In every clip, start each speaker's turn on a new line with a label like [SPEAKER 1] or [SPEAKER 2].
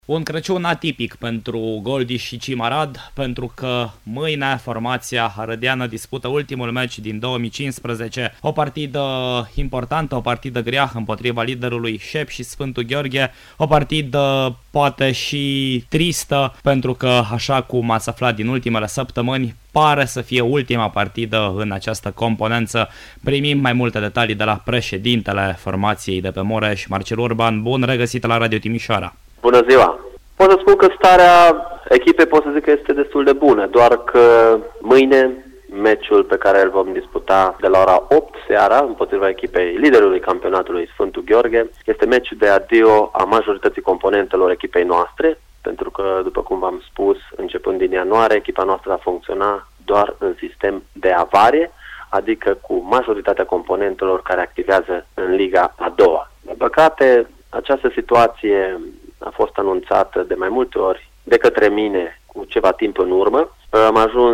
[SPEAKER 1] Un Crăciun atipic pentru Goldiș și Cim Arad, pentru că mâine formația arădeană dispută ultimul meci din 2015, o partidă importantă, o partidă grea împotriva liderului Șep și Sfântul Gheorghe, o partidă poate și tristă, pentru că, așa cum ați aflat din ultimele săptămâni, pare să fie ultima partidă în această componență. Primim mai multe detalii de la președintele formației de pe Mureș, Marcel Urban. Bun regăsit la Radio Timișoara!
[SPEAKER 2] Bună ziua! Pot să spun că starea echipei pot să zic că este destul de bună, doar că mâine meciul pe care îl vom disputa de la ora 8 seara împotriva echipei liderului campionatului Sfântul Gheorghe este meciul de adio a majorității componentelor echipei noastre, pentru că, după cum v-am spus, începând din ianuarie, echipa noastră va funcționa doar în sistem de avarie, adică cu majoritatea componentelor care activează în Liga a doua. De păcate, această situație a fost anunțată de mai multe ori de către mine cu ceva timp în urmă. Am ajuns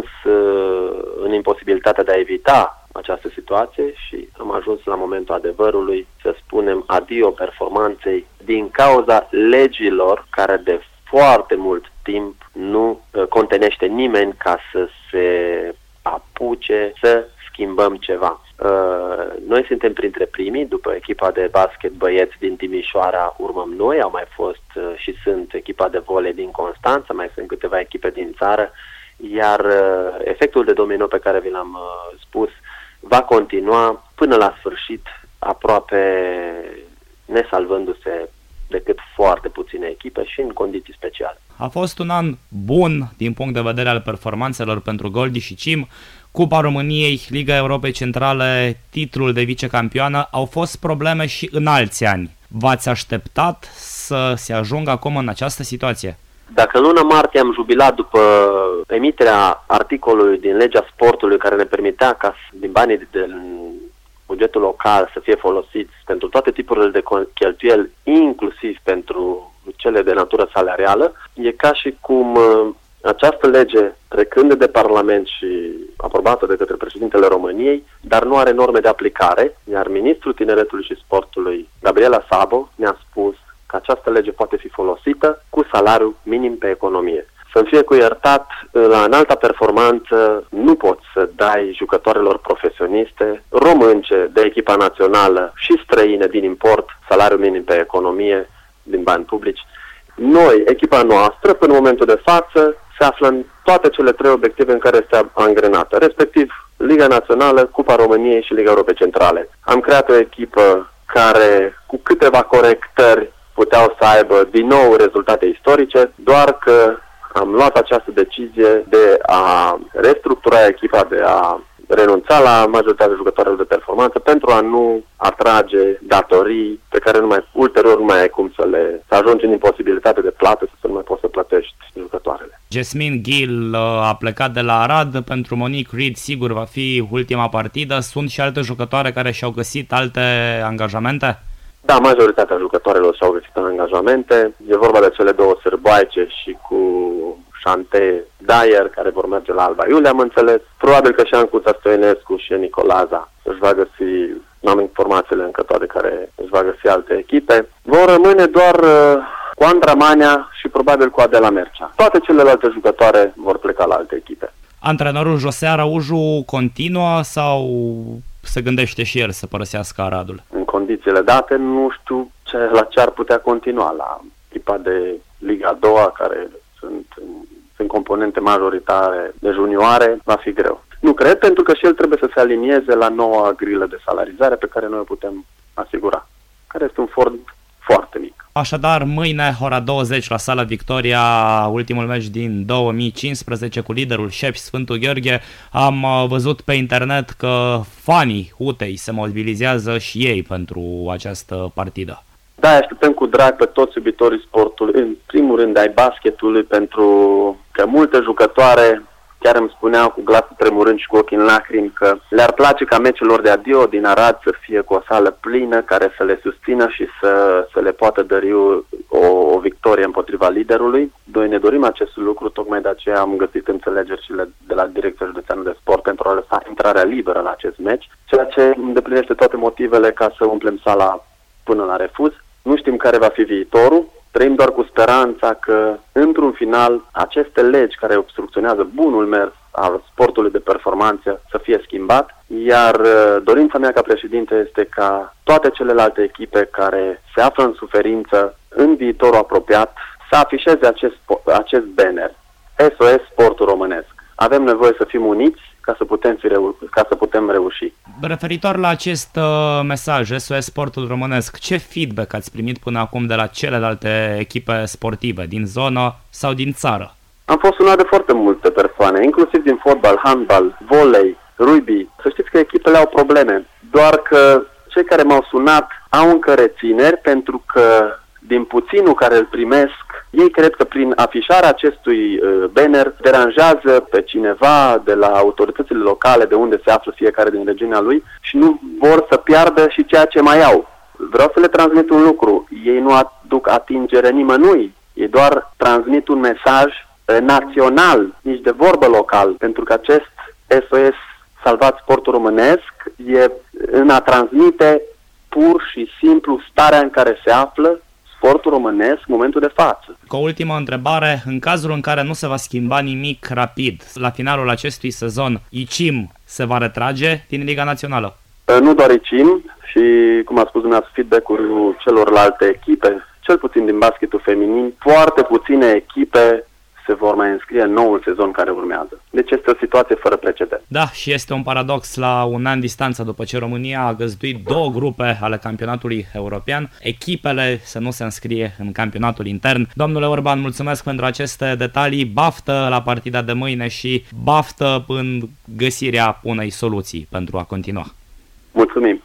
[SPEAKER 2] în imposibilitatea de a evita această situație și am ajuns la momentul adevărului să spunem adio performanței din cauza legilor care de foarte mult timp nu contenește nimeni ca să se apuce să schimbăm ceva. Noi suntem printre primii, după echipa de basket băieți din Timișoara urmăm noi, au mai fost și sunt echipa de volei din Constanța, mai sunt câteva echipe din țară, iar efectul de domino pe care vi l-am spus va continua până la sfârșit, aproape nesalvându-se decât foarte puține echipe și în condiții speciale.
[SPEAKER 1] A fost un an bun din punct de vedere al performanțelor pentru Goldiș și Cim. Cupa României, Liga Europei Centrale, titlul de vicecampioană, au fost probleme și în alți ani. V-ați așteptat să se ajungă acum în această situație?
[SPEAKER 2] Dacă în luna martie am jubilat după emiterea articolului din legea sportului care ne permitea ca din banii din bugetul local să fie folosiți pentru toate tipurile de cheltuieli, inclusiv pentru cele de natură salarială, e ca și cum această lege, trecând de Parlament și aprobată de către președintele României, dar nu are norme de aplicare, iar ministrul Tineretului și Sportului, Gabriela Szabo, ne-a spus că această lege poate fi folosită cu salariu minim pe economie. Să-mi fie cu iertat, la înalta performanță nu poți să dai jucătoarelor profesioniste, românce de echipa națională și străine din import, salariu minim pe economie din bani publici. Noi, echipa noastră, până în momentul de față, se află în toate cele trei obiective în care este angrenată, respectiv Liga Națională, Cupa României și Liga Europei Centrale. Am creat o echipă care, cu câteva corectări, puteau să aibă din nou rezultate istorice, doar că am luat această decizie de a restructura echipa, de a renunța la majoritatea jucătorilor de performanță pentru a nu atrage datorii pe care ulterior nu mai ai cum să ajungi în imposibilitate de plată, să nu mai poți să plătești jucătoarele.
[SPEAKER 1] Jasmine Gill a plecat de la Arad, pentru Monique Reed sigur va fi ultima partidă. Sunt și alte jucătoare care și-au găsit alte angajamente?
[SPEAKER 2] Da, majoritatea jucătoarelor și-au găsit angajamente. E vorba de cele două sârboaice și cu Chante Dyer, care vor merge la Alba Iulia, am înțeles. Probabil că și Ancuța Stoinescu și Nicolaza își va găsi, nu am informațiile încă toate, care își va găsi alte echipe. Vor rămâne doar cu Andra Manea și probabil cu Adela Mercea. Toate celelalte jucătoare vor pleca la alte echipe.
[SPEAKER 1] Antrenorul Jose Araujo continuă sau se gândește și el să părăsească Aradul?
[SPEAKER 2] În condițiile date, nu știu la ce ar putea continua. La echipa de Liga a doua, care sunt componente majoritare de junioare, va fi greu. Nu cred, pentru că și el trebuie să se alinieze la noua grilă de salarizare pe care noi o putem asigura, care este un fond foarte mic.
[SPEAKER 1] Așadar, mâine, ora 20, la Sala Victoria, ultimul meci din 2015 cu liderul Șep și Sfântul Gheorghe. Am văzut pe internet că fanii Utei se mobilizează și ei pentru această partidă.
[SPEAKER 2] Da, așteptăm cu drag pe toți iubitorii sportului, în primul rând ai basketului, pentru că multe jucătoare chiar îmi spuneau cu glasul tremurând și cu ochii în lacrimi că le-ar place ca meciul lor de adio din Arad să fie cu o sală plină, care să le susțină și să le poată dări o victorie împotriva liderului. Noi ne dorim acest lucru, tocmai de aceea am găsit înțelegeri și de la Direcția Județeană de Sport pentru a lăsa intrarea liberă la acest meci, ceea ce îndeplinește toate motivele ca să umplem sala până la refuz. Nu știm care va fi viitorul, trăim doar cu speranța că, într-un final, aceste legi care obstrucționează bunul mers al sportului de performanță să fie schimbat, iar dorința mea ca președinte este ca toate celelalte echipe care se află în suferință în viitorul apropiat să afișeze acest banner. SOS Sportul Românesc. Avem nevoie să fim uniți ca să putem reuși.
[SPEAKER 1] Referitor la acest mesaj, SOS Sportul Românesc, ce feedback ați primit până acum de la celelalte echipe sportive, din zonă sau din țară?
[SPEAKER 2] Am fost sunat de foarte multe persoane, inclusiv din fotbal, handbal, volei, rugby. Să știți că echipele au probleme, doar că cei care m-au sunat au încă rețineri pentru că din puținul care îl primesc, ei cred că prin afișarea acestui banner deranjează pe cineva de la autoritățile locale de unde se află fiecare din regiunea lui și nu vor să piardă și ceea ce mai au. Vreau să le transmit un lucru. Ei nu aduc atingere nimănui. Ei doar transmit un mesaj național, nici de vorbă local, pentru că acest SOS Salvați Sportul Românesc e în a transmite pur și simplu starea în care se află sportul românesc în momentul de față.
[SPEAKER 1] Cu o ultimă întrebare, în cazul în care nu se va schimba nimic rapid, la finalul acestui sezon, ICIM se va retrage din Liga Națională?
[SPEAKER 2] Nu doar ICIM și, cum a spus dumneavoastră, feedback-ul celorlalte echipe, cel puțin din basketul feminin, foarte puține echipe se vor mai înscrie în noul sezon care urmează. Deci este o situație fără precedent.
[SPEAKER 1] Da, și este un paradox la un an distanță după ce România a găzduit 2 grupe ale campionatului european, echipele să nu se înscrie în campionatul intern. Domnule Orban, mulțumesc pentru aceste detalii, baftă la partida de mâine și baftă în găsirea unei soluții pentru a continua.
[SPEAKER 2] Mulțumim!